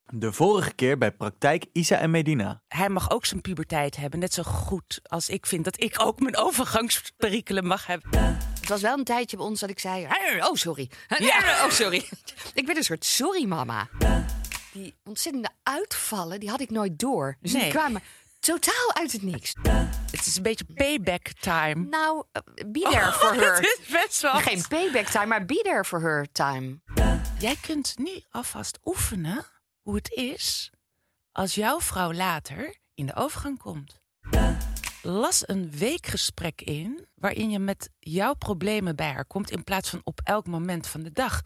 De vorige keer bij Praktijk Isa en Medina. Hij mag ook zijn puberteit hebben. Net zo goed als ik vind dat ik ook mijn overgangsperikelen mag hebben. Het was wel een tijdje bij ons dat ik zei... Oh, sorry. Ja. Oh, sorry. Ik ben een soort sorry-mama. Die ontzettende uitvallen, die had ik nooit door. Dus die kwamen totaal uit het niks. Het is een beetje payback time. Nou, be there for her. Het is best wel. Geen payback time, maar be there for her time. Jij kunt nu alvast oefenen hoe het is als jouw vrouw later in de overgang komt. Las een weekgesprek in waarin je met jouw problemen bij haar komt in plaats van op elk moment van de dag.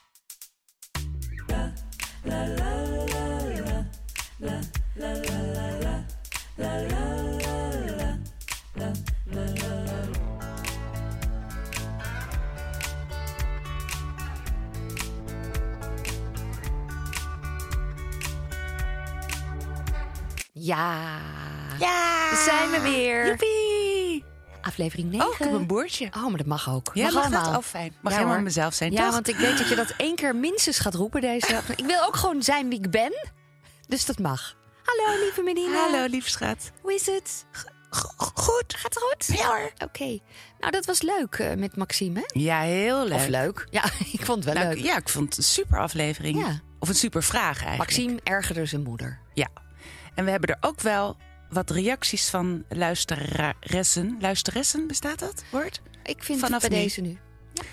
Ja, Ja, zijn we weer. Joepie. Aflevering 9. Oh, ik heb een boordje. Oh, maar dat mag ook. Ja, mag mag allemaal. dat? Oh, fijn. Mag Ja, helemaal hoor. mezelf zijn, Ja, toch? want ik weet dat je dat 1 keer minstens gaat roepen. Ik wil ook gewoon zijn wie ik ben. Dus dat mag. Hallo, lieve Medina. Hallo, lief schat. Hoe is het? Goed. Gaat het goed? Ja hoor. Oké. Nou, dat was leuk met Maxime, hè? Ja, heel leuk. Of leuk. Ja, ik vond het wel Nou, leuk. ja, ik vond het een super aflevering. Ja. Of een super vraag eigenlijk. Maxime ergerde zijn moeder. Ja. En we hebben er ook wel wat reacties van luisteressen. Luisteressen, bestaat dat woord? Ik vind Vanaf het bij nu. deze nu.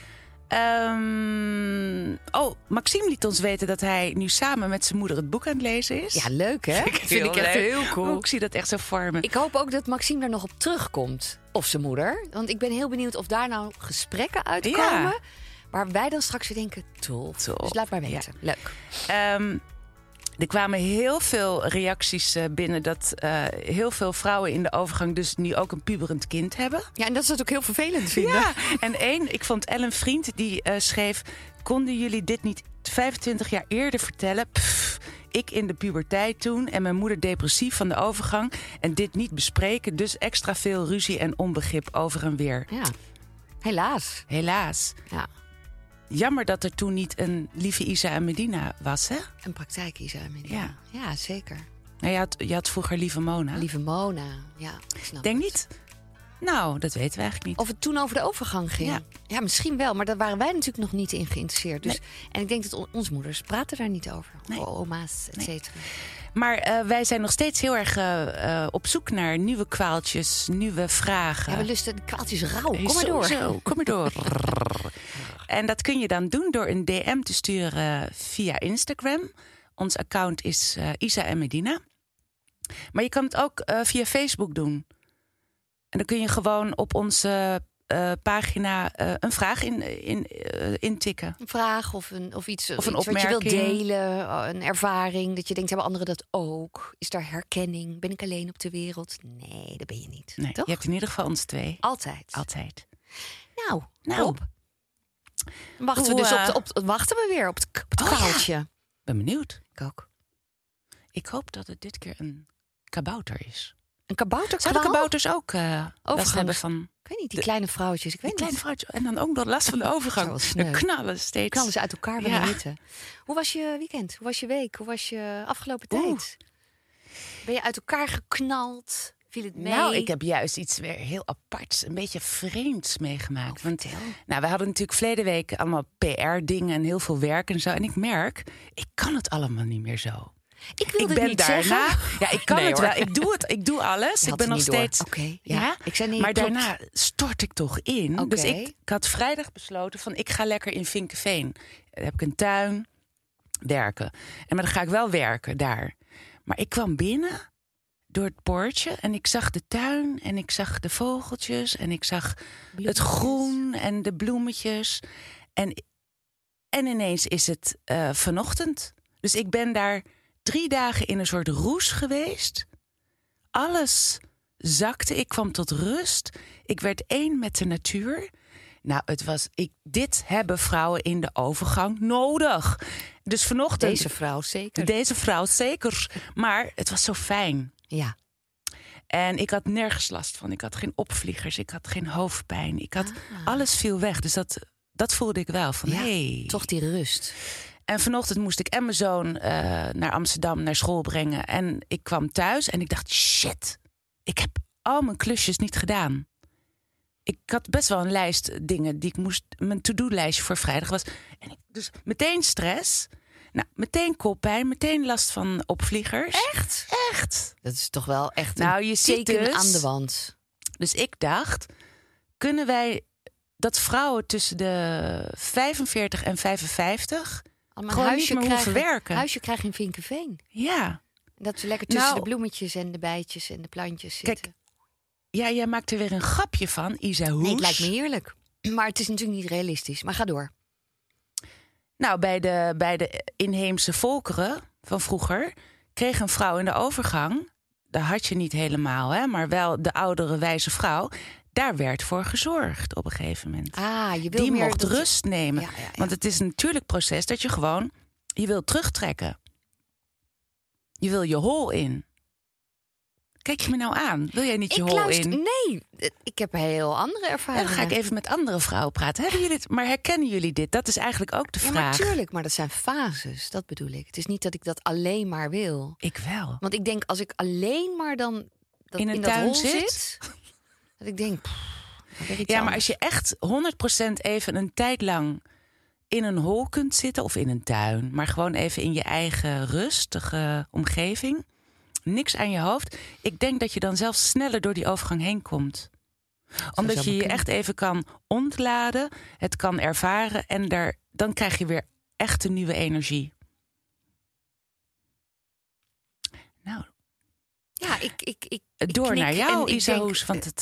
Maxime liet ons weten dat hij nu samen met zijn moeder het boek aan het lezen is. Ja, leuk hè? Vind ik echt heel cool. Ik zie dat echt zo voor me. Ik hoop ook dat Maxime daar nog op terugkomt. Of zijn moeder. Want ik ben heel benieuwd of daar nou gesprekken uitkomen. Ja. Waar wij dan straks weer denken, tof. Dus laat maar weten. Leuk. Er kwamen heel veel reacties binnen dat heel veel vrouwen in de overgang dus nu ook een puberend kind hebben. Ja, en dat ze het ook heel vervelend vinden. Ja, en ik vond Ellen Vriend, die schreef... Konden jullie dit niet 25 jaar eerder vertellen? Pff, ik in de puberteit toen en mijn moeder depressief van de overgang... en dit niet bespreken, dus extra veel ruzie en onbegrip over en weer. Ja, helaas. Helaas. Ja, Jammer dat er toen niet een lieve Isa en Medina was, hè? een praktijk is Medina. Ja, zeker. Nou, je had vroeger lieve Mona. Lieve Mona. Ja, ik snap Denk het. niet? Nou, dat weten we eigenlijk niet. Of het toen over de overgang ging. Ja. Ja, misschien wel, maar daar waren wij natuurlijk nog niet in geïnteresseerd. Dus, En ik denk dat onze moeders praten daar niet over. Nee. Oma's, et cetera. Maar wij zijn nog steeds heel erg op zoek naar nieuwe kwaaltjes, nieuwe vragen. Ja, we lusten de kwaaltjes rauw. Kom maar door. Zo, kom maar door. En dat kun je dan doen door een DM te sturen via Instagram. Ons account is Isa en Medina. Maar je kan het ook via Facebook doen. En dan kun je gewoon op onze pagina een vraag intikken. Een vraag of iets Of een iets wat je wilt opmerking. delen. Een ervaring dat je denkt, hebben anderen dat ook? Is daar herkenning? Ben ik alleen op de wereld? Nee, dat ben je niet. Nee, toch? je hebt in ieder geval ons twee. Altijd. Altijd. Nou, Nou. op. Wachten we Hoe, dus wachten we weer op het kwaaltje. Ben benieuwd. Ik ook. Ik hoop dat het dit keer een kabouter is. Een kabouterkwaal? Zouden kabouters ook last Overgang. hebben van Ik weet niet, die kleine vrouwtjes. Ik weet die kleine niet. vrouwtje? En dan ook nog last van de overgang. Dat is wel sneu. De knallen steeds. Knallen ze uit elkaar van Ja. de hitte. Hoe was je weekend? Hoe was je week? Hoe was je afgelopen Oeh. tijd? Ben je uit elkaar geknald? Viel het mee? Nou, ik heb juist iets weer heel aparts, een beetje vreemds meegemaakt. Want vertel. nou, we hadden natuurlijk verleden week allemaal PR-dingen en heel veel werk en zo. En ik merk, ik kan het allemaal niet meer zo. Ik wilde Ik het ben niet daarna, zeggen. ja, ik kan Nee, het hoor. wel. Ik doe alles. Je Ik had ben het nog niet door. steeds. Oké, ja. Ik zei nee, maar klopt. daarna stort ik toch in. Oké. Dus ik had vrijdag besloten van ik ga lekker in Vinkeveen. Dan heb ik een tuin, werken. Maar dan ga ik wel werken daar. Maar ik kwam binnen door het poortje en ik zag de tuin en ik zag de vogeltjes en ik zag het groen en de bloemetjes. En ineens is het vanochtend. Dus ik ben daar 3 dagen in een soort roes geweest. Alles zakte. Ik kwam tot rust. Ik werd één met de natuur. Nou, dit hebben vrouwen in de overgang nodig. Dus vanochtend... Deze vrouw zeker. Deze vrouw zeker. Maar het was zo fijn. Ja. En ik had nergens last van. Ik had geen opvliegers. Ik had geen hoofdpijn. Alles viel weg. Dus dat voelde ik wel. Van, Ja, hey. toch die rust. En vanochtend moest ik en mijn zoon naar Amsterdam naar school brengen. En ik kwam thuis en ik dacht, shit, ik heb al mijn klusjes niet gedaan. Ik had best wel een lijst dingen die ik moest... Mijn to-do-lijstje voor vrijdag was. En dus meteen stress. Nou, meteen koppijn, meteen last van opvliegers. Echt. Dat is toch wel echt je ziet teken dus aan de wand. Dus ik dacht, kunnen wij dat vrouwen tussen de 45 en 55... gewoon niet meer hoeven werken? Huisje krijg je in Vinkeveen. Ja. Dat ze lekker tussen de bloemetjes en de bijtjes en de plantjes zitten. Kijk, ja, jij maakt er weer een grapje van, Isa Hoes. Nee, het lijkt me heerlijk. Maar het is natuurlijk niet realistisch. Maar ga door. Nou, bij de inheemse volkeren van vroeger... kreeg een vrouw in de overgang... dat had je niet helemaal, hè, maar wel de oudere wijze vrouw... daar werd voor gezorgd op een gegeven moment. Je wil die meer mocht rust nemen. Ja. Want het is een natuurlijk proces dat je gewoon... je wil terugtrekken. Je wil je hol in. Kijk je me nou aan? Wil jij niet je hol in? Nee, ik heb een heel andere ervaringen. Dan ga ik even met andere vrouwen praten. Hebben jullie het? Maar herkennen jullie dit? Dat is eigenlijk ook de vraag. Ja, natuurlijk, maar dat zijn fases. Dat bedoel ik. Het is niet dat ik dat alleen maar wil. Ik wel. Want ik denk, als ik alleen maar dan in een dat tuin hol zit... dat ik denk... maar als je echt 100% even een tijd lang... in een hol kunt zitten of in een tuin... maar gewoon even in je eigen rustige omgeving... niks aan je hoofd. Ik denk dat je dan zelfs sneller door die overgang heen komt. Omdat je je echt even kan ontladen, het kan ervaren... en dan krijg je weer echt een nieuwe energie. Nou, ja, ik door naar jou, Isa Hoes, denk, want het...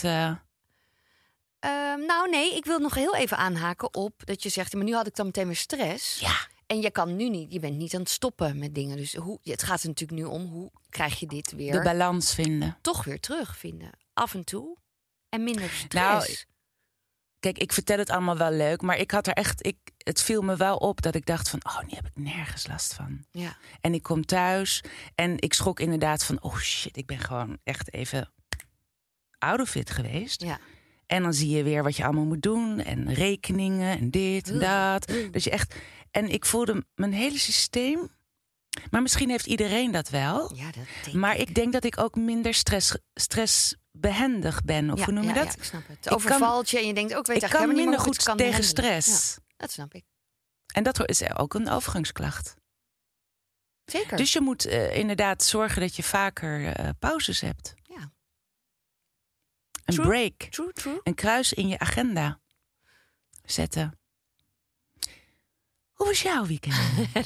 nee, ik wil nog heel even aanhaken op dat je zegt... maar nu had ik dan meteen weer stress. Ja. En je bent niet aan het stoppen met dingen. Dus het gaat er natuurlijk nu om, hoe krijg je dit weer... de balans vinden. Toch weer terugvinden. Af en toe. En minder stress. Nou, kijk, ik vertel het allemaal wel leuk, maar ik had er echt... het viel me wel op dat ik dacht van... nu heb ik nergens last van. Ja. En ik kom thuis en ik schrok inderdaad van... oh shit, ik ben gewoon echt even out of it geweest. Ja. En dan zie je weer wat je allemaal moet doen. En rekeningen en dit en dat. Dus je echt... En ik voelde mijn hele systeem... Maar misschien heeft iedereen dat wel. Ja, dat denk maar ik denk dat ik ook minder stressbehendig ben. Of hoe noem je dat? Ja, ik snap het. Het overvalt je en je denkt ook... ik kan minder goed tegen stress. Ja, dat snap ik. En dat is ook een overgangsklacht. Zeker. Dus je moet inderdaad zorgen dat je vaker pauzes hebt. Ja. Een break. True. Een kruis in je agenda zetten. Hoe was jouw weekend?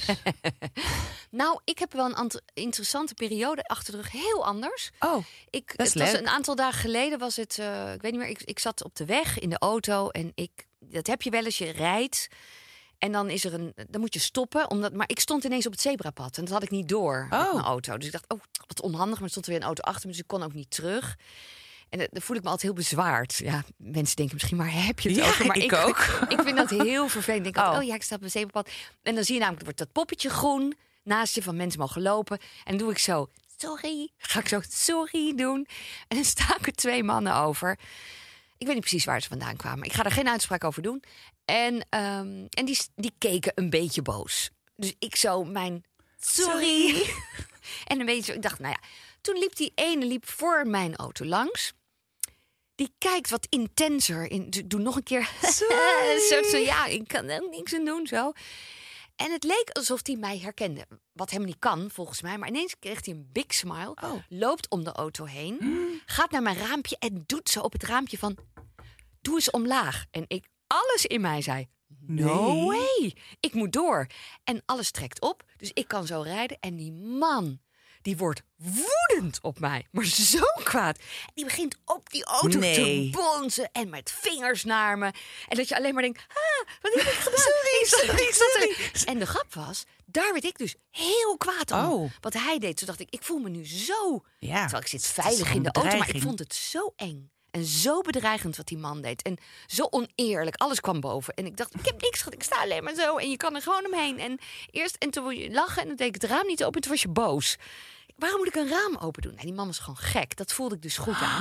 Nou, ik heb wel een interessante periode achter de rug. Heel anders. Oh, dat is leuk. Een aantal dagen geleden was het... ik weet niet meer, ik zat op de weg in de auto. En dat heb je wel eens, je rijdt. En dan is er dan moet je stoppen. Maar ik stond ineens op het zebrapad. En dat had ik niet door met mijn auto. Dus ik dacht, wat onhandig. Maar er stond er weer een auto achter me. Dus ik kon ook niet terug. En dan voel ik me altijd heel bezwaard. Ja, mensen denken misschien, maar heb je het over? Maar ik ook. Ik vind dat heel vervelend. Ik denk, ik sta op een zebrapad. En dan zie je namelijk, wordt dat poppetje groen naast je van mensen mogen lopen. En dan doe ik zo, sorry. Ga ik zo, sorry doen. En dan staan er 2 mannen over. Ik weet niet precies waar ze vandaan kwamen. Ik ga er geen uitspraak over doen. En die keken een beetje boos. Dus ik zo, mijn sorry. En een beetje, ik dacht, toen liep die ene voor mijn auto langs. Die kijkt wat intenser. Doe nog een keer. Sorry. Ja, ik kan er niks aan doen. Zo. En het leek alsof hij mij herkende. Wat helemaal niet kan, volgens mij. Maar ineens kreeg hij een big smile. Loopt om de auto heen. Gaat naar mijn raampje en doet zo op het raampje van... Doe eens omlaag. En alles in mij zei... No way. Ik moet door. En alles trekt op. Dus ik kan zo rijden. En die man... Die wordt woedend op mij. Maar zo kwaad. En die begint op die auto te bonzen. En met vingers naar me. En dat je alleen maar denkt... wat heb ik gedaan? Sorry. En de grap was... Daar werd ik dus heel kwaad om. Wat hij deed. Toen dacht ik voel me nu zo... Ja, terwijl ik zit veilig in de auto. Maar ik vond het zo eng. En zo bedreigend wat die man deed. En zo oneerlijk. Alles kwam boven. En ik dacht, ik heb niks gehad. Ik sta alleen maar zo. En je kan er gewoon omheen. En toen wil je lachen. En dan deed ik het raam niet open. Toen was je boos. Waarom moet ik een raam open doen? Nee, die man was gewoon gek. Dat voelde ik dus goed aan.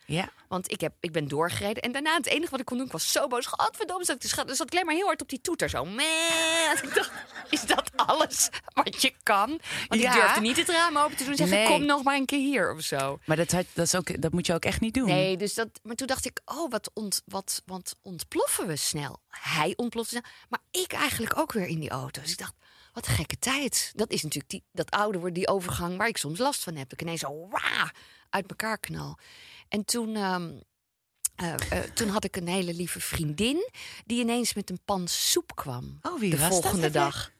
Ja. Want ik ben doorgereden. En daarna het enige wat ik kon doen, ik was zo boos. Godverdomme, zat ik alleen maar heel hard op die toeter. Zo, meh. Ik dacht, is dat alles wat je kan? Want ik durfde niet het raam open te doen. En zeggen, kom nog maar een keer hier of zo. Maar dat moet je ook echt niet doen. Nee, maar toen dacht ik, wat ontploffen we snel. Hij ontplofte snel, maar ik eigenlijk ook weer in die auto. Dus ik dacht, wat een gekke tijd. Dat is natuurlijk dat ouder worden, die overgang waar ik soms last van heb. Dat ik ineens zo uit elkaar knal. En toen had ik een hele lieve vriendin die ineens met een pan soep kwam. Oh, wie de was volgende dat? dag.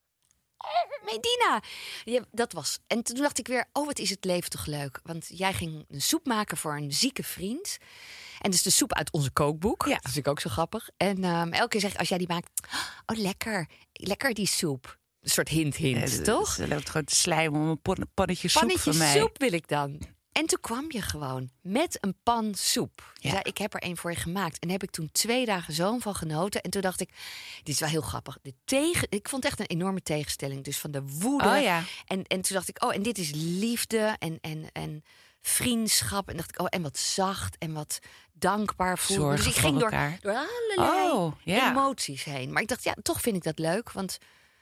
Medina. Ja, dat was. En toen dacht ik weer, wat is het leven toch leuk. Want jij ging een soep maken voor een zieke vriend. En dus de soep uit onze kookboek. Ja. Dat is natuurlijk ook zo grappig. En elke keer zeg ik, als jij die maakt, oh lekker. Lekker die soep. Een soort hint, toch? Ze loopt gewoon te slijmen om een pannetje soep voor mij. Soep wil ik dan. En toen kwam je gewoon met een pan soep. Ja. Zei, ik heb er een voor je gemaakt. En daar heb ik toen 2 dagen zo van genoten. En toen dacht ik, dit is wel heel grappig. Ik vond het echt een enorme tegenstelling. Dus van de woede. Oh, ja. En toen dacht ik, en dit is liefde en vriendschap. En dacht ik, en wat zacht en wat dankbaar voelen. Zorgen Dus ik voor ging elkaar. door allerlei ja. emoties heen. Maar ik dacht, toch vind ik dat leuk. Want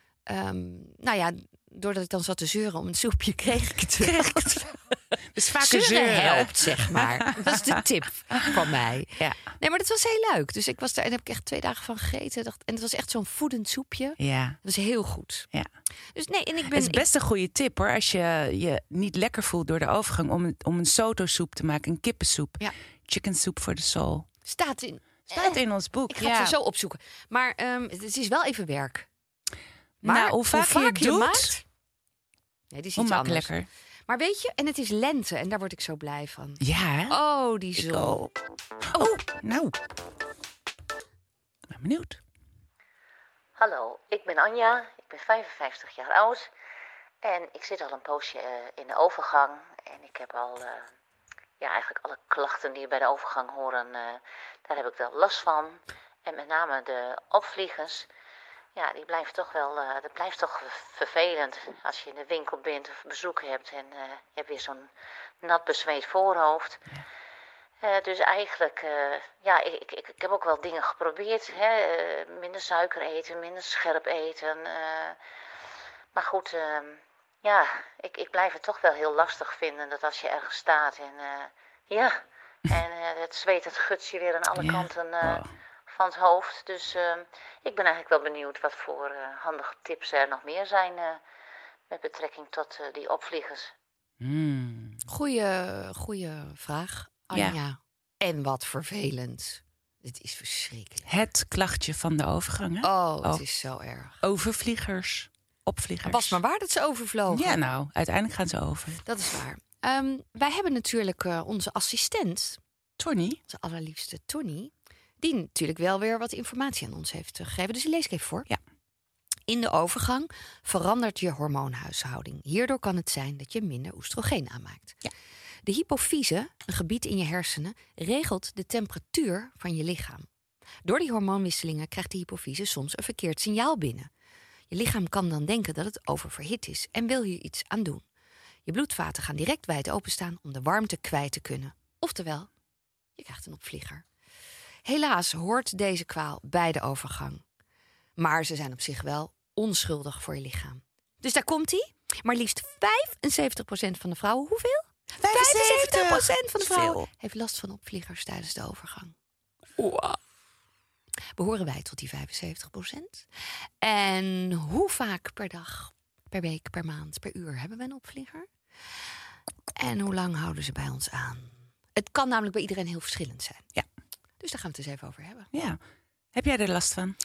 doordat ik dan zat te zeuren om een soepje, kreeg ik het wel. Dus vaker Zeuren helpt, zeg maar. Dat is de tip van mij. Ja. Nee, maar dat was heel leuk. Dus ik was daar en heb ik echt 2 dagen van gegeten. En het was echt zo'n voedend soepje. Ja. Dat was heel goed. Ja. Dus nee, en ik ben... Het is best een goede tip hoor. Als je je niet lekker voelt door de overgang om een soto-soep te maken. Een kippensoep. Ja. Chicken soup for the soul. Staat in ons boek. Ik ga het zo opzoeken. Maar het is wel even werk. Maar Nou, hoe vaak je het doet, maakt... Nee, dit is hoe iets anders. makkelijker. Maar weet je, en het is lente en daar word ik zo blij van. Ja, hè? Oh, die zon. Nou. Ik ben benieuwd. Hallo, ik ben Anja, ik ben 55 jaar oud en ik zit al een poosje in de overgang. En ik heb al eigenlijk alle klachten die bij de overgang horen, daar heb ik wel last van. En met name de opvliegers, ja, die blijven toch wel, dat blijft toch vervelend als je in de winkel bent of bezoek hebt en je hebt weer zo'n nat bezweet voorhoofd. Dus eigenlijk, ik heb ook wel dingen geprobeerd. Minder suiker eten, minder scherp eten. Maar goed, ik blijf het toch wel heel lastig vinden dat als je ergens staat en het zweet, het guts je weer aan alle kanten van het hoofd. Dus ik ben eigenlijk wel benieuwd wat voor handige tips er nog meer zijn met betrekking tot die opvliegers. Goeie vraag, Anja. Ja. En wat vervelend. Het is verschrikkelijk. Het klachtje van de overgang, hè? Het is zo erg. Overvliegers, opvliegers. Was maar waar dat ze overvlogen. Ja, nou, uiteindelijk gaan ze over. Dat is waar. Wij hebben natuurlijk onze assistent. Tony. Onze allerliefste Tony. Die natuurlijk wel weer wat informatie aan ons heeft gegeven. Dus die lees ik even voor. Ja. In de overgang verandert je hormoonhuishouding. Hierdoor kan het zijn dat je minder oestrogeen aanmaakt. Ja. De hypofyse, een gebied in je hersenen, regelt de temperatuur van je lichaam. Door die hormoonwisselingen krijgt de hypofyse soms een verkeerd signaal binnen. Je lichaam kan dan denken dat het oververhit is en wil hier iets aan doen. Je bloedvaten gaan direct wijd openstaan om de warmte kwijt te kunnen. Oftewel, je krijgt een opvlieger. Helaas hoort deze kwaal bij de overgang. Maar ze zijn op zich wel onschuldig voor je lichaam. Dus daar komt-ie. Maar liefst 75% van de vrouwen, hoeveel? 75% van de vrouwen heeft last van opvliegers tijdens de overgang. Wow. Behoren wij tot die 75%? En hoe vaak per dag, per week, per maand, per uur hebben we een opvlieger? En hoe lang houden ze bij ons aan? Het kan namelijk bij iedereen heel verschillend zijn. Ja. Dus daar gaan we het eens even over hebben. Ja. Heb jij er last van?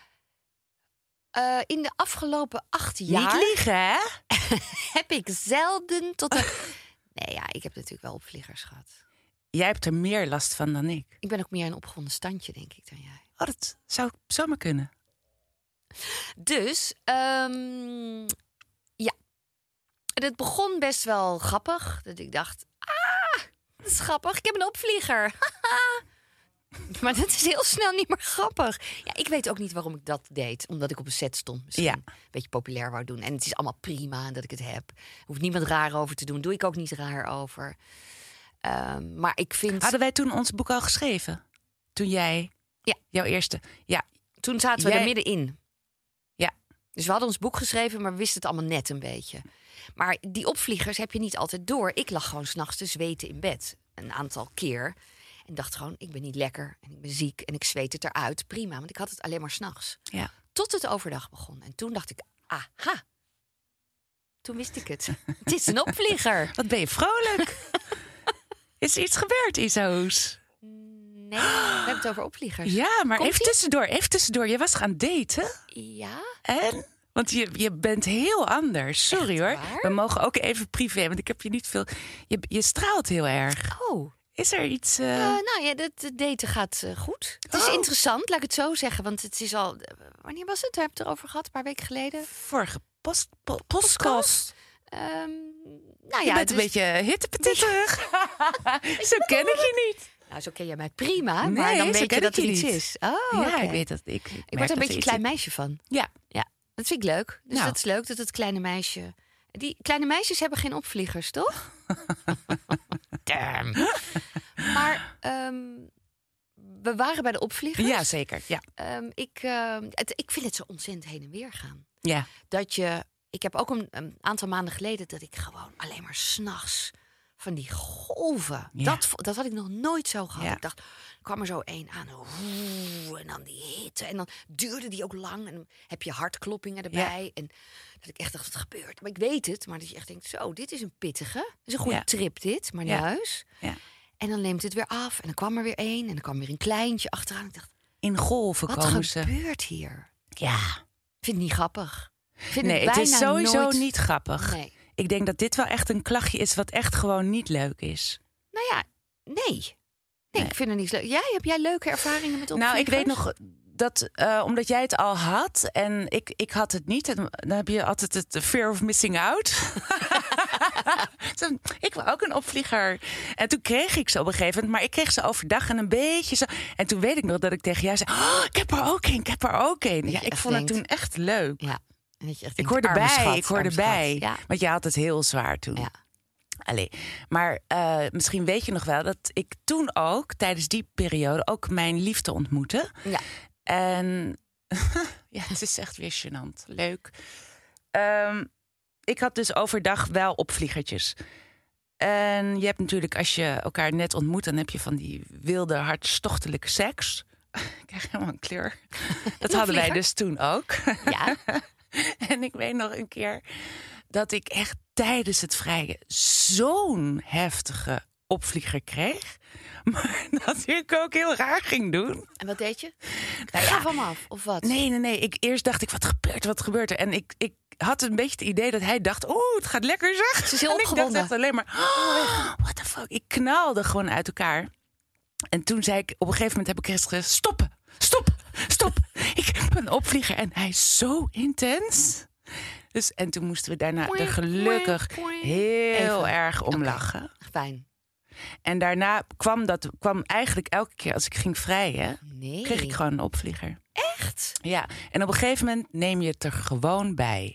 In de afgelopen 8 jaar... Niet liegen, hè? heb ik zelden tot een... Nee, ja, ik heb natuurlijk wel opvliegers gehad. Jij hebt er meer last van dan ik. Ik ben ook meer een opgewonden standje, denk ik, dan jij. Oh, dat zou zomaar kunnen. Dus, ja. Het begon best wel grappig. Dat ik dacht, dat is grappig. Ik heb een opvlieger. Maar dat is heel snel niet meer grappig. Ja, ik weet ook niet waarom ik dat deed. Omdat ik op een set stond. Misschien een beetje populair wou doen. En het is allemaal prima dat ik het heb. Er hoeft niemand raar over te doen. Doe ik ook niet raar over. Maar ik vind... Hadden wij toen ons boek al geschreven? Toen jij... Ja. Jouw eerste... Ja. Toen zaten we er middenin. Ja. Dus we hadden ons boek geschreven, maar we wisten het allemaal net een beetje. Maar die opvliegers heb je niet altijd door. Ik lag gewoon 's nachts te zweten in bed. Een aantal keer. En dacht gewoon, ik ben niet lekker. En ik ben ziek. En ik zweet het eruit. Prima, want ik had het alleen maar 's nachts. Ja. Tot het overdag begon. En toen dacht ik, aha. Toen wist ik het. Het is een opvlieger. Wat ben je vrolijk. Is er iets gebeurd, Isa's? Nee, we hebben het over opvliegers. Ja, maar Komt-ie? even tussendoor. Je was gaan daten. Ja? En? Want je bent heel anders. Sorry Echt hoor. waar? We mogen ook even privé, want ik heb je niet veel... Je straalt heel erg. Oh. Is er iets... Nou ja, het daten gaat goed. Het is interessant, laat ik het zo zeggen. Want het is al... wanneer was het? Daar heb ik het erover gehad, een paar weken geleden. Vorige podcast. Nou Je ja, bent een beetje hittepetitterig. Zo ken ik je niet. Nou, zo ken jij mij prima, Nee, maar dan zo weet je ken dat ik je er iets niet. is. Oh, Ja, oké. ik weet dat. Ik word er een beetje een klein meisje van. Ja. Ja, dat vind ik leuk. Dus Nou. dat is leuk dat het kleine meisje... Die kleine meisjes hebben geen opvliegers, toch? Damn. Maar we waren bij de opvliegers. Ja, zeker. Ja. Ik vind het zo ontzettend heen en weer gaan. Ja. Dat je... Ik heb ook een aantal maanden geleden dat ik gewoon alleen maar 's nachts van die golven. Ja. Dat had ik nog nooit zo gehad. Ja. Ik dacht, er kwam er zo één aan. En dan die hitte. En dan duurde die ook lang. En dan heb je hartkloppingen erbij. En dat ik echt dacht, wat gebeurt? Maar ik weet het. Maar dat je echt denkt, zo, dit is een pittige. Het is een goede Ja. trip dit, maar naar Ja. huis. Ja. En dan neemt het weer af. En dan kwam er weer één. En dan kwam weer een kleintje achteraan. Ik dacht, In golven wat komen ze. gebeurt hier? Ja. Ik vind het niet grappig. Ik vind Nee, het is bijna sowieso nooit... niet grappig. Nee. Ik denk dat dit wel echt een klachtje is wat echt gewoon niet leuk is. Nou ja, nee. Nee, ik vind het niet leuk. Heb jij leuke ervaringen met opvliegers? Nou, ik weet nog dat omdat jij het al had en ik had het niet. En dan heb je altijd het fear of missing out. Ik wil ook een opvlieger. En toen kreeg ik ze op een gegeven moment. Maar ik kreeg ze overdag en een beetje zo. En toen weet ik nog dat ik tegen jou zei... Oh, ik heb er ook een, ik heb er ook een. Ja, je ik echt vond het denkt- toen echt leuk. Ja. En dat je echt Ik denkt, hoorde arme bij, schat, ik hoorde arme schat. bij. Ja. Want jij had het heel zwaar toen. Ja. Allee. Maar misschien weet je nog wel dat ik toen ook, tijdens die periode, ook mijn liefde ontmoette. Ja. En ja, het is echt weer gênant. Leuk. Ik had dus overdag wel opvliegertjes. En je hebt natuurlijk, als je elkaar net ontmoet, dan heb je van die wilde, hartstochtelijke seks. Ik krijg helemaal een kleur. Dat hadden wij dus toen ook. Ja. En ik weet nog een keer dat ik echt tijdens het vrijen zo'n heftige opvlieger kreeg. Maar dat ik ook heel raar ging doen. En wat deed je? Nou Ga ja, van me af, of wat? Nee. Eerst dacht ik, wat gebeurt er? En ik had een beetje het idee dat hij dacht, oeh, het gaat lekker zeg. Ze is heel en ik dacht opgewonden. echt alleen maar, oh, what the fuck. Ik knalde gewoon uit elkaar. En toen zei ik, op een gegeven moment heb ik gezegd, stop. Ik heb een opvlieger en hij is zo intens. Dus, en toen moesten we daarna er gelukkig heel Even. erg om lachen. Fijn. En daarna kwam eigenlijk elke keer als ik ging vrijen, Nee. kreeg ik gewoon een opvlieger. Echt? Ja, en op een gegeven moment neem je het er gewoon bij.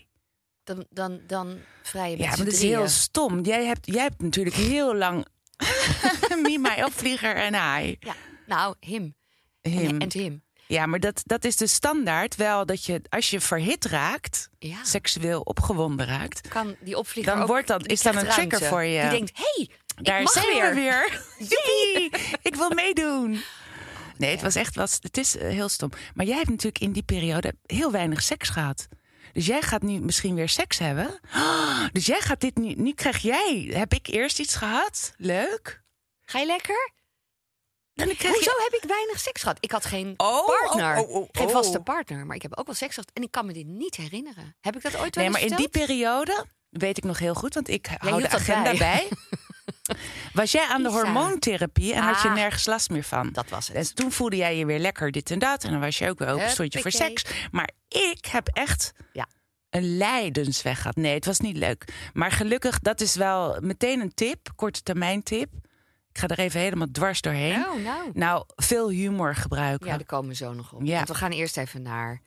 Dan vrij je met Ja, z'n maar dat is drieën. heel stom. Jij hebt natuurlijk heel lang me, my opvlieger en hij. Ja. Nou, him. Hem. En him. Ja, maar dat is de standaard wel dat je, als je verhit raakt, Ja. seksueel opgewonden raakt, Kan die opvlieger dan ook... wordt dat, die is dan een krijgt trigger ruimte. voor je. Die denkt, hey, Daar ik mag zijn weer. we weer. Joepie, ik wil meedoen. Nee, het is heel stom. Maar jij hebt natuurlijk in die periode heel weinig seks gehad. Dus jij gaat nu misschien weer seks hebben. Dus jij gaat dit nu heb ik eerst iets gehad? Leuk. Ga je lekker? Dan krijg Hoezo je... heb ik weinig seks gehad? Ik had geen Oh, partner. oh. Geen vaste partner. Maar ik heb ook wel seks gehad. En ik kan me dit niet herinneren. Heb ik dat ooit wel Nee, maar eens in die verteld? periode weet ik nog heel goed, want ik hou de hield dat agenda bij. Was jij aan de Isa. hormoontherapie en had je Ah. nergens last meer van? Dat was het. En toen voelde jij je weer lekker dit en dat. En dan was je ook weer open, stond je voor Huppakee. seks. Maar ik heb echt Ja. een lijdensweg gehad. Nee, het was niet leuk. Maar gelukkig, dat is wel meteen een tip, korte termijn tip. Ik ga er even helemaal dwars doorheen. Oh, nou. Nou, veel humor gebruiken. Ja, daar komen we zo nog op. Ja. Want we gaan eerst even naar...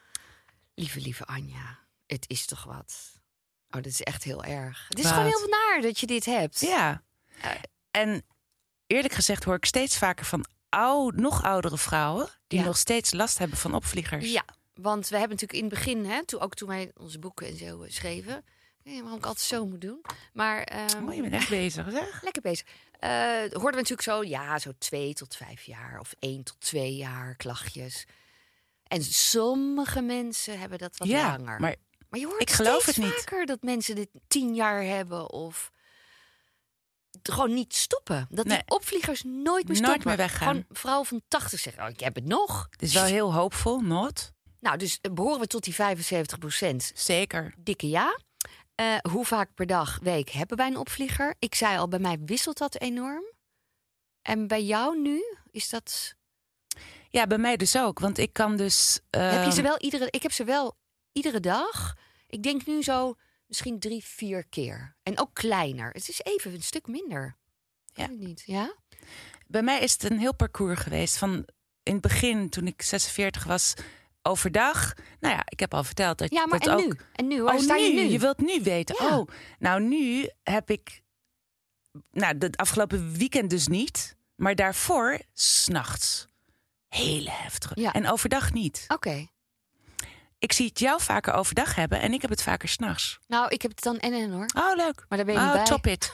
Lieve Anja, het is toch wat? Oh, dit is echt heel erg. Het is Wat? gewoon heel naar dat je dit hebt. Ja. En eerlijk gezegd hoor ik steeds vaker van nog oudere vrouwen... die nog steeds last hebben van opvliegers. Ja, want we hebben natuurlijk in het begin... Hè, toen wij onze boeken en zo schreven... waarom ik altijd zo moet doen. Maar, je bent echt bezig, zeg. Lekker bezig. Hoorden we natuurlijk zo 2 tot 5 jaar... of 1 tot 2 jaar klachtjes. En sommige mensen hebben dat wat langer. Maar je hoort ik geloof steeds het niet. vaker dat mensen dit 10 jaar hebben... of gewoon niet stoppen. Dat die opvliegers nooit meer stoppen. Meer weggaan. Gewoon vrouwen van 80 zeggen, ik heb het nog. Het is wel heel hoopvol, not? Nou, dus behoren we tot die 75%? Zeker. Dikke ja. Hoe vaak per dag, week hebben wij een opvlieger? Ik zei al, bij mij wisselt dat enorm. En bij jou nu, is dat... Ja, bij mij dus ook. Want ik kan dus... Heb je ze wel ik heb ze wel iedere dag. Ik denk nu zo misschien 3-4 keer. En ook kleiner. Het is even een stuk minder. Ja. Weet ik niet, ja? Bij mij is het een heel parcours geweest. Van in het begin, toen ik 46 was, overdag. Nou ja, ik heb al verteld dat... Ja, maar dat en ook... nu? En nu? Waar sta je nu? Je wilt nu weten. Ja. Oh, nou nu heb ik... Nou, het afgelopen weekend dus niet. Maar daarvoor, 's nachts. Hele heftige. Ja. En overdag niet. Oké. Ik zie het jou vaker overdag hebben en ik heb het vaker 's nachts. Nou, ik heb het dan en hoor. Oh, leuk. Maar daar ben je niet bij. Top it.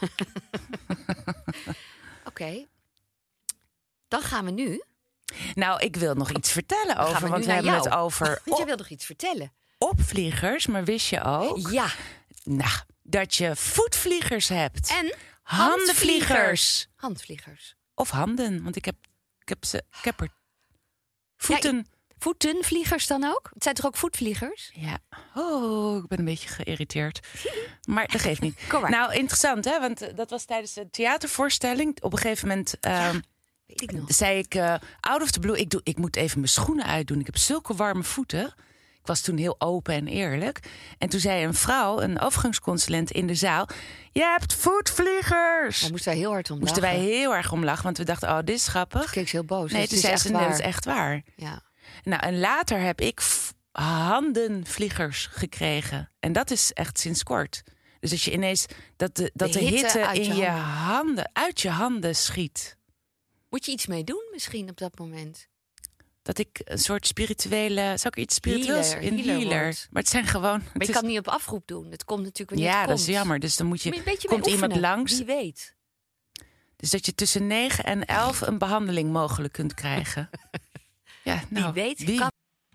Oké. Dan gaan we nu. Nou, ik wil nog iets vertellen gaan over, we want nu we naar hebben jou. het over Want jij wil nog iets vertellen. opvliegers, maar wist je ook Ja. nou, dat je voetvliegers hebt? En Handenvliegers. handvliegers. Of handen, want ik heb er voeten. Voetenvliegers dan ook? Het zijn toch ook voetvliegers? Ja. Oh, ik ben een beetje geïrriteerd. Maar dat geeft niet. Kom maar. Nou, interessant, hè? Want dat was tijdens de theatervoorstelling. Op een gegeven moment Weet ik nog. zei ik, out of the blue, ik moet even mijn schoenen uitdoen. Ik heb zulke warme voeten. Ik was toen heel open en eerlijk. En toen zei een vrouw, een overgangsconsulent in de zaal... Je hebt voetvliegers! Daar moesten wij heel hard om Moesten wij heel erg om lachen, want we dachten, oh, dit is grappig. Keek ze heel boos. Nee, Dus toen zei ze, nee, dat is echt waar. Ja. Nou, en later heb ik handenvliegers gekregen. En dat is echt sinds kort. Dus als je ineens dat de hitte uit in je je handen, uit je handen schiet. Moet je iets mee doen misschien op dat moment? Dat ik een soort spirituele... Zou ik iets spiritueels? Healer wordt. Maar het zijn gewoon... Maar het je is- kan het niet op afroep doen. Het komt natuurlijk wanneer ja, het dat komt. is jammer. Dus dan moet Moet je je... een beetje Komt mee iemand oefenen. langs? Wie weet. Dus dat je tussen 9 en 11 een behandeling mogelijk kunt krijgen. Ja, nou, Wie weet. wie? Kan...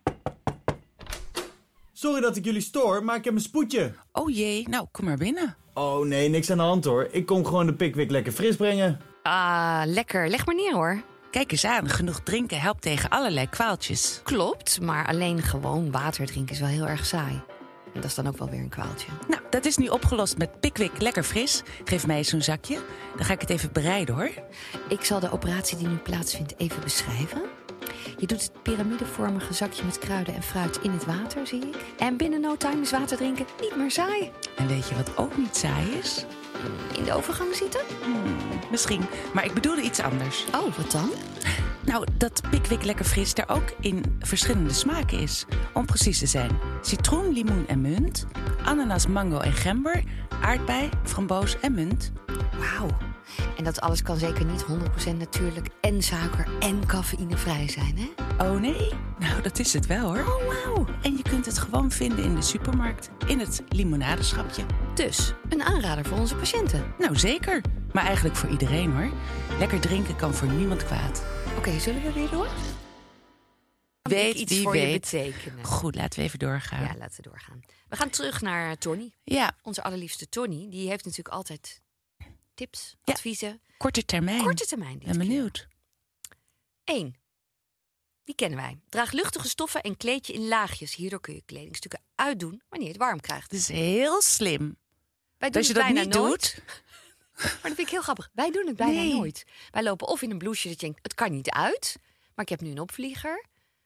Sorry dat ik jullie stoor, maar ik heb een spoedje. Oh jee, nou, kom maar binnen. Oh nee, niks aan de hand hoor. Ik kom gewoon de Pickwick lekker fris brengen. Ah, lekker. Leg maar neer hoor. Kijk eens aan, genoeg drinken helpt tegen allerlei kwaaltjes. Klopt, maar alleen gewoon water drinken is wel heel erg saai. En dat is dan ook wel weer een kwaaltje. Nou, dat is nu opgelost met Pickwick Lekker Fris. Geef mij eens zo'n zakje. Dan ga ik het even bereiden, hoor. Ik zal de operatie die nu plaatsvindt even beschrijven. Je doet het piramidevormige zakje met kruiden en fruit in het water, zie ik. En binnen no time is water drinken niet meer saai. En weet je wat ook niet saai is? In de overgang zitten? Misschien, maar ik bedoelde iets anders. Oh, wat dan? Nou, dat Pickwick Lekker Fris er ook in verschillende smaken is. Om precies te zijn. Citroen, limoen en munt. Ananas, mango en gember. Aardbei, framboos en munt. Wauw. En dat alles kan zeker niet 100% natuurlijk en suiker en cafeïnevrij zijn, hè? Oh nee? Nou, dat is het wel, hoor. Oh, wauw. En je kunt het gewoon vinden in de supermarkt. In het limonadeschapje. Dus, een aanrader voor onze patiënten. Nou, zeker. Maar eigenlijk voor iedereen, hoor. Lekker drinken kan voor niemand kwaad. Oké, zullen we weer door? Weet iets wie voor weet. je betekenen. Goed, laten we even doorgaan. Ja, laten we doorgaan. We gaan terug naar Tony. Ja, Onze allerliefste Tony. Die heeft natuurlijk altijd tips, Ja. adviezen. korte termijn. Korte termijn. Ben benieuwd. 1. Die kennen wij. Draag luchtige stoffen en kleed je in laagjes. Hierdoor kun je kledingstukken uitdoen wanneer je het warm krijgt. Het is heel slim. Wij doen Als je het dat bijna niet nooit. doet... Maar dat vind ik heel grappig. Wij doen het bijna Nee. nooit. Wij lopen of in een blouseje dat je denkt, het kan niet uit. Maar ik heb nu een opvlieger.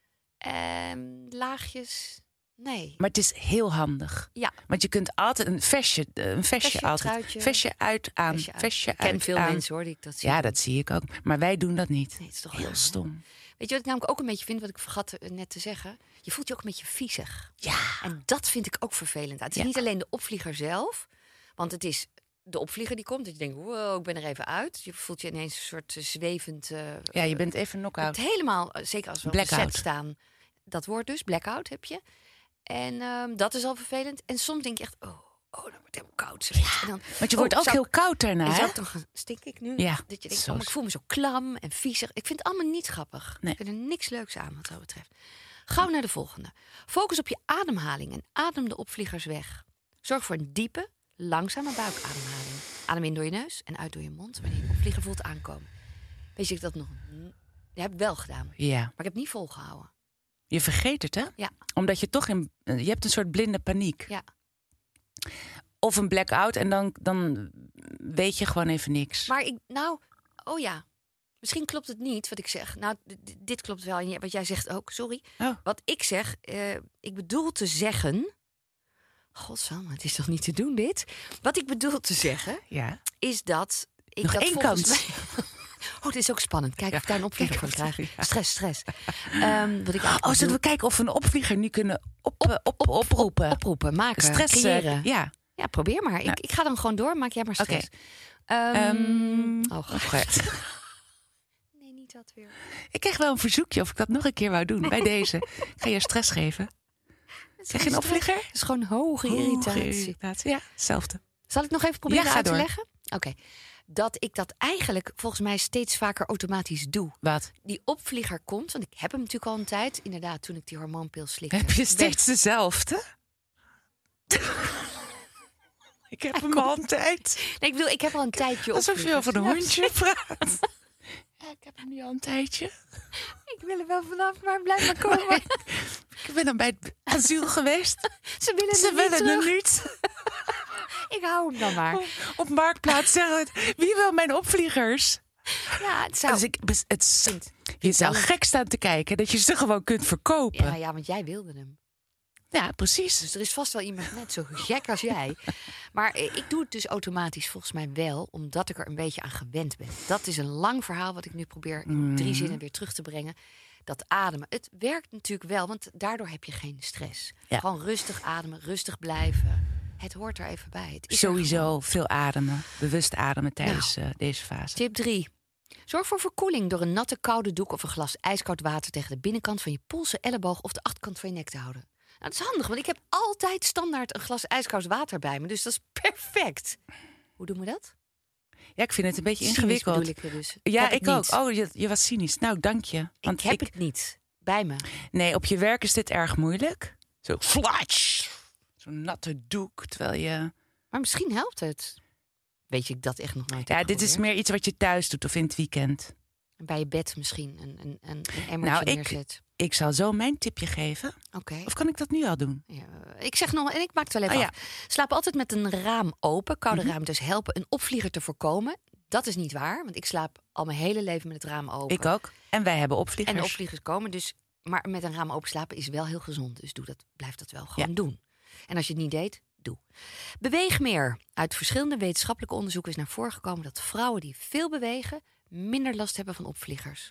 Laagjes, nee. Maar het is heel handig. Ja. Want je kunt altijd een vestje altijd. truitje. Vestje uit, aan. Vestje uit. Vestje Ik ken uit, veel aan. mensen hoor, die ik dat zie. Ja, dat zie ik ook. Maar wij doen dat niet. Nee, het is toch heel raar, hè? stom. Weet je wat ik namelijk ook een beetje vind, wat ik vergat net te zeggen? Je voelt je ook een beetje viezig. Ja. En dat vind ik ook vervelend. Het is Ja. niet alleen de opvlieger zelf, want het is de opvlieger die komt. Dat je denkt, wow, ik ben er even uit. Je voelt je ineens een soort zwevend... Ja, je bent even knock-out. het helemaal, zeker als we op de Blackout. set staan. Dat woord dus, blackout heb je. En dat is al vervelend. En soms denk je echt, oh, dan wordt het helemaal koud. En dan, Want je wordt ook heel koud daarna, en hè? stink ik nu? Ja, Dat je denkt, zo ik voel me zo klam en viezig. Ik vind het allemaal niet grappig. Nee. Ik vind er niks leuks aan wat dat betreft. Gauw naar de volgende. Focus op je ademhaling en adem de opvliegers weg. Zorg voor een diepe, langzame buikademhaling. Adem in door je neus en uit door je mond wanneer je opvlieger voelt aankomen. Weet je, ik dat nog... Dat heb ik wel gedaan, Ja. maar ik heb het niet volgehouden. Je vergeet het, hè? Ja. Omdat je toch je hebt een soort blinde paniek. Ja. Of een blackout en dan weet je gewoon even niks. Maar oh ja. Misschien klopt het niet wat ik zeg. Nou, dit klopt wel. En wat jij zegt ook, sorry. Oh. Wat ik zeg, ik bedoel te zeggen... Godsamme, het is toch niet te doen dit? Wat ik bedoel te zeggen, Ja. is dat... ik Nog dat één volgens kant. mij... Oh, dit is ook spannend. Kijk of ik daar een opvlieger van krijg. Ja. Stress. Wat ik eigenlijk Zullen we kijken of we een opvlieger nu kunnen oproepen? oproepen, maken, Stress, creëren. ja. Ja, probeer maar. Ik ga dan gewoon door. Maak jij maar stress. Oh, God. Nee, niet dat weer. Ik kreeg wel een verzoekje of ik dat nog een keer wou doen bij deze. Ik ga je stress geven. Krijg je een opvlieger? Het is gewoon hoge irritatie. Ja, hetzelfde. Zal ik nog even proberen Ja, ga uit te door. leggen? Oké. Dat ik dat eigenlijk volgens mij steeds vaker automatisch doe. Wat? Die opvlieger komt, want ik heb hem natuurlijk al een tijd. Inderdaad, toen ik die hormoonpil slikte. Heb je steeds dezelfde? Ik heb hem al een tijd. Nee, ik bedoel, ik heb al een tijdje Alsof je opvliegers. over een Ja, hondje praat. Ja, ik heb hem nu al een tijdje. Ik wil er wel vanaf, maar blijf maar komen. Ik ben dan bij het asiel geweest. Ze willen Ze hem niet willen hem terug. niet. Ik hou hem dan maar. Op Marktplaats zeggen het. Wie wil mijn opvliegers? Ja, het zou... Dus je zou gek staan te kijken dat je ze gewoon kunt verkopen. Ja, want jij wilde hem. Ja, precies. Dus er is vast wel iemand net zo gek als jij. Maar ik doe het dus automatisch volgens mij wel, omdat ik er een beetje aan gewend ben. Dat is een lang verhaal wat ik nu probeer in 3 zinnen weer terug te brengen. Dat ademen. Het werkt natuurlijk wel, want daardoor heb je geen stress. Ja. Gewoon rustig ademen, rustig blijven. Het hoort er even bij. Het is er Sowieso gewoon. veel ademen. Bewust ademen tijdens deze fase. Tip 3. Zorg voor verkoeling door een natte koude doek of een glas ijskoud water tegen de binnenkant van je polsen, elleboog of de achterkant van je nek te houden. Nou, dat is handig, want ik heb altijd standaard een glas ijskoud water bij me. Dus dat is perfect. Hoe doen we dat? Ja, ik vind het een beetje Cynisch ingewikkeld. bedoel ik er dus. Ja, heb het ik ook. niet. Oh, je was cynisch. Nou, dank je. Want Ik heb het niet bij me. Nee, op je werk is dit erg moeilijk. Zo flatsch. Zo'n natte doek, terwijl je... Maar misschien helpt het. Weet je, ik dat echt nog nooit Ja, heb dit is geprobeerd. meer iets wat je thuis doet of in het weekend. Bij je bed misschien een emmertje Nou, neerzet. Ik zal zo mijn tipje geven. Oké. Of kan ik dat nu al doen? Ja, ik zeg nog, en ik maak het wel even Oh, ja. af. Slaap altijd met een raam open. Koude ruimtes helpen een opvlieger te voorkomen. Dat is niet waar, want ik slaap al mijn hele leven met het raam open. Ik ook. En wij hebben opvliegers. En de opvliegers komen, dus, maar met een raam open slapen is wel heel gezond. Dus blijf dat wel gewoon doen. En als je het niet deed, doe. Beweeg meer. Uit verschillende wetenschappelijke onderzoeken is naar voren gekomen dat vrouwen die veel bewegen minder last hebben van opvliegers.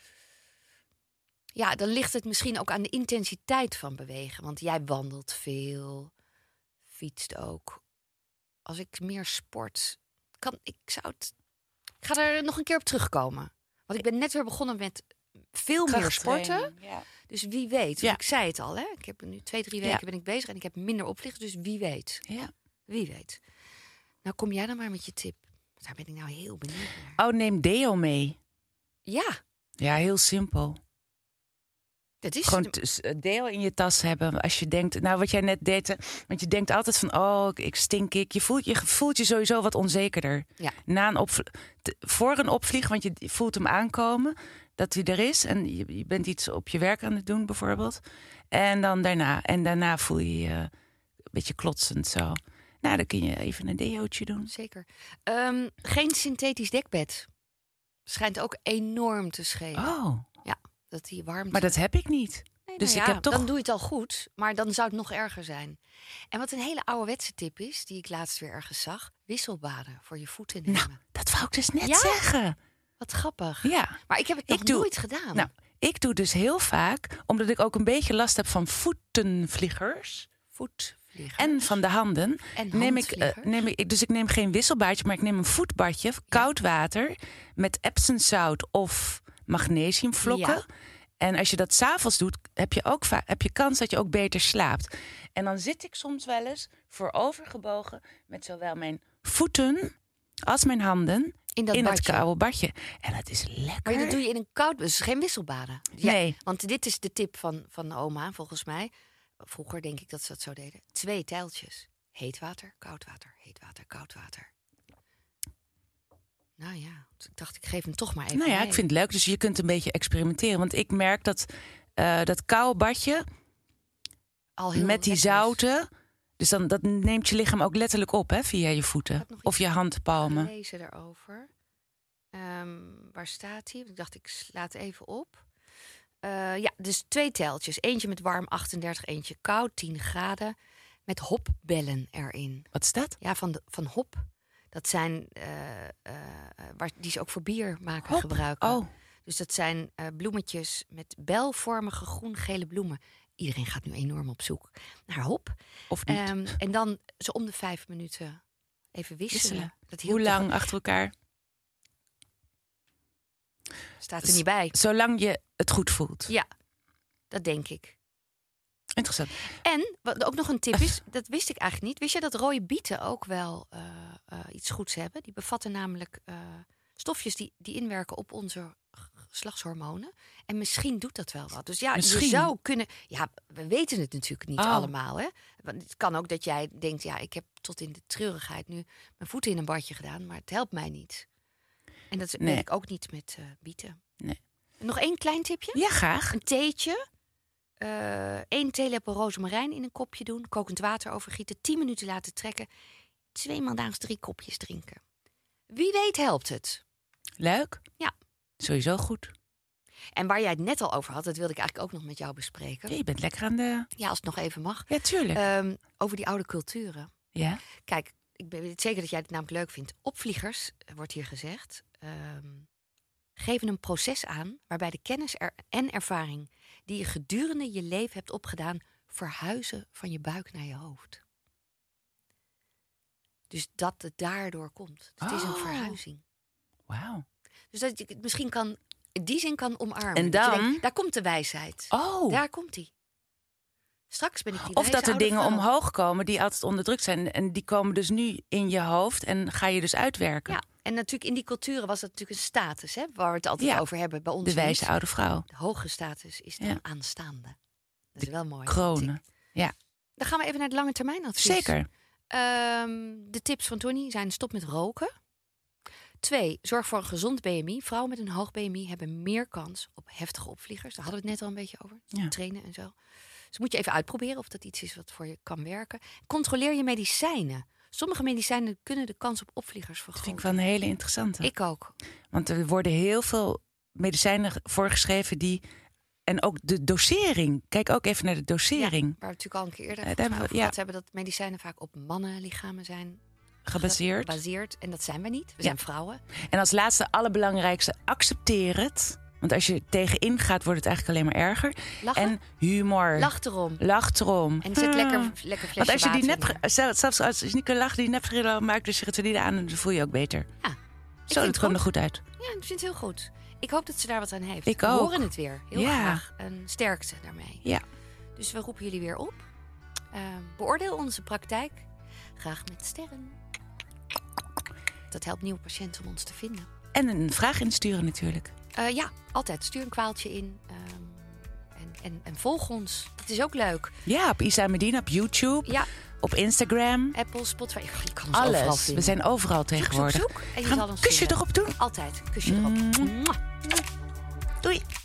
Ja, dan ligt het misschien ook aan de intensiteit van bewegen. Want jij wandelt veel, fietst ook. Als ik meer sport, ik ga er nog een keer op terugkomen. Want ik ben net weer begonnen met veel meer sporten. Ja. Dus wie weet. Ja. Ik zei het al, hè? Ik heb nu 2-3 weken ben ik bezig en ik heb minder opvliegers. Dus wie weet. Ja. Wie weet. Nou, kom jij dan maar met je tip. Daar ben ik nou heel benieuwd naar. Oh, neem deo mee. Ja, Ja, heel simpel. dat is... Gewoon deo in je tas hebben. Als je denkt, nou wat jij net deed. Want je denkt altijd van, oh, ik stink ik. Je voelt je sowieso wat onzekerder. Ja. Voor een opvlieg, want je voelt hem aankomen. Dat hij er is. En je bent iets op je werk aan het doen bijvoorbeeld. En dan daarna. En daarna voel je je een beetje klotsend zo. Nou, dan kun je even een deootje doen. Zeker. Geen synthetisch dekbed. Schijnt ook enorm te schelen. Oh, Dat die warmte... maar dat heb ik niet. Nee, dus nou ik ja, heb toch... dan doe je het al goed, maar dan zou het nog erger zijn. En wat een hele ouderwetse tip is, die ik laatst weer ergens zag, wisselbaden voor je voeten nemen. Nou, dat wou ik dus net Ja? zeggen. Wat grappig. Ja. Maar ik heb het nog nooit gedaan. Nou, ik doe dus heel vaak, omdat ik ook een beetje last heb van voetenvliegers. En van de handen En neem ik... Dus ik neem geen wisselbaadje, maar ik neem een voetbadje. Koud water met Epsom-zout of magnesiumvlokken. Ja. En als je dat 's avonds doet, heb je kans dat je ook beter slaapt. En dan zit ik soms wel eens voorovergebogen met zowel mijn voeten als mijn handen In dat het badje. koude badje. En dat is lekker. Maar dat doe je in een koud... Dus geen wisselbaden. Ja, Nee. Want dit is de tip van oma, volgens mij. Vroeger denk ik dat ze dat zo deden. 2 tijltjes. Heet water, koud water. Heet water, koud water. Nou ja, dus ik dacht, ik geef hem toch maar even Nou ja, mee. ik vind het leuk. Dus je kunt een beetje experimenteren. Want ik merk dat dat koude badje Al heel met die lekker is. zouten... Dus dan, dat neemt je lichaam ook letterlijk op, hè, via je voeten. had nog Of je handpalmen. Lezen erover. Waar staat hij? Ik dacht, ik sla het even op. Ja, dus 2 tijltjes. Eentje met warm 38, eentje koud 10 graden. Met hopbellen erin. Wat is dat? Ja, van hop. Dat zijn die ze ook voor bier maken Hop. gebruiken. Oh, Dus dat zijn bloemetjes met belvormige groen-gele bloemen. Iedereen gaat nu enorm op zoek naar hop. of niet. En dan zo om de 5 minuten even wisselen. Dat hielp Hoe toch lang achter elkaar? Staat er niet bij. Zolang je het goed voelt. Ja, dat denk ik. Interessant. En wat ook nog een tip is, dat wist ik eigenlijk niet. Wist je dat rode bieten ook wel iets goeds hebben? Die bevatten namelijk stofjes die inwerken op onze geslachtshormonen. En misschien doet dat wel wat. Dus ja, Misschien. je zou kunnen... Ja, we weten het natuurlijk niet Oh. allemaal. Hè? Want het kan ook dat jij denkt, ja, ik heb tot in de treurigheid nu mijn voeten in een badje gedaan, maar het helpt mij niet. En dat weet ik ook niet met bieten. Nee. Nog 1 klein tipje. Ja, graag. Een theetje. 1 theelepel rozemarijn in een kopje doen. Kokend water overgieten. 10 minuten laten trekken. 2 maal daags 3 kopjes drinken. Wie weet helpt het. Leuk. Ja. Sowieso goed. En waar jij het net al over had, dat wilde ik eigenlijk ook nog met jou bespreken. Ja, je bent lekker aan de... Ja, als het nog even mag. Ja, tuurlijk. Over die oude culturen. Ja. Kijk, ik weet zeker dat jij het namelijk leuk vindt. Opvliegers, wordt hier gezegd, geven een proces aan waarbij de kennis en ervaring die je gedurende je leven hebt opgedaan, verhuizen van je buik naar je hoofd. Dus dat het daardoor komt. Het is een verhuizing. Wauw. Dus dat je het misschien in die zin kan omarmen. En Dat je dan? denkt, daar komt de wijsheid. Oh. Daar komt die. Straks ben ik die Of wijze dat er oude dingen vrouw. omhoog komen die altijd onderdrukt zijn. En die komen dus nu in je hoofd en ga je dus uitwerken. Ja, en natuurlijk in die culturen was dat natuurlijk een status, hè, waar we het altijd over hebben. Bij ons De wijze niet. oude vrouw. De hoge status is dan Ja. aanstaande. Dat is wel mooi. Kronen. Ja, Dan gaan we even naar het lange termijn advies. zeker. De tips van Tony zijn: stop met roken. 2, zorg voor een gezond BMI. Vrouwen met een hoog BMI hebben meer kans op heftige opvliegers. Daar hadden we het net al een beetje over. Ja. Trainen en zo. Dus moet je even uitproberen of dat iets is wat voor je kan werken. Controleer je medicijnen. Sommige medicijnen kunnen de kans op opvliegers Dat vergroten. vind ik wel een hele interessante. Ik ook. Want er worden heel veel medicijnen voorgeschreven die... En ook de dosering. Kijk ook even naar de dosering. Ja, waar we natuurlijk al een keer eerder daar volgens mij hebben we- over ja. gehad hebben, dat medicijnen vaak op mannenlichamen zijn Gebaseerd. gebaseerd. En dat zijn we niet. We Ja. zijn vrouwen. En als laatste, allerbelangrijkste, accepteer het. Want als je tegenin gaat, wordt het eigenlijk alleen maar erger. Lachen. En humor. Lach erom. Lach erom. En zet lekker flesje Want als je die water in. zelfs als je niet kunt lachen, die nepgrillen maakt de serotonine aan, dan voel je je ook beter. Ja, Zo, vind dat het komt er goed. goed uit. Ja, ik vind het heel goed. Ik hoop dat ze daar wat aan heeft. Ik We ook. horen het weer. Heel Ja. graag. Een sterkte daarmee. Ja. Dus we roepen jullie weer op. Beoordeel onze praktijk. Graag met sterren. Dat helpt nieuwe patiënten om ons te vinden. En een vraag insturen natuurlijk. Ja, altijd. Stuur een kwaaltje in. En volg ons. Het is ook leuk. Ja, op Isa Medina, op YouTube, Ja, op Instagram. Apple, Spotify. Je kan ons overal Alles. vinden. We zijn overal tegenwoordig. Zoek. En je Gaan zal we ons een kusje vinden. erop doen? Altijd. Kusje erop. Mwah. Doei.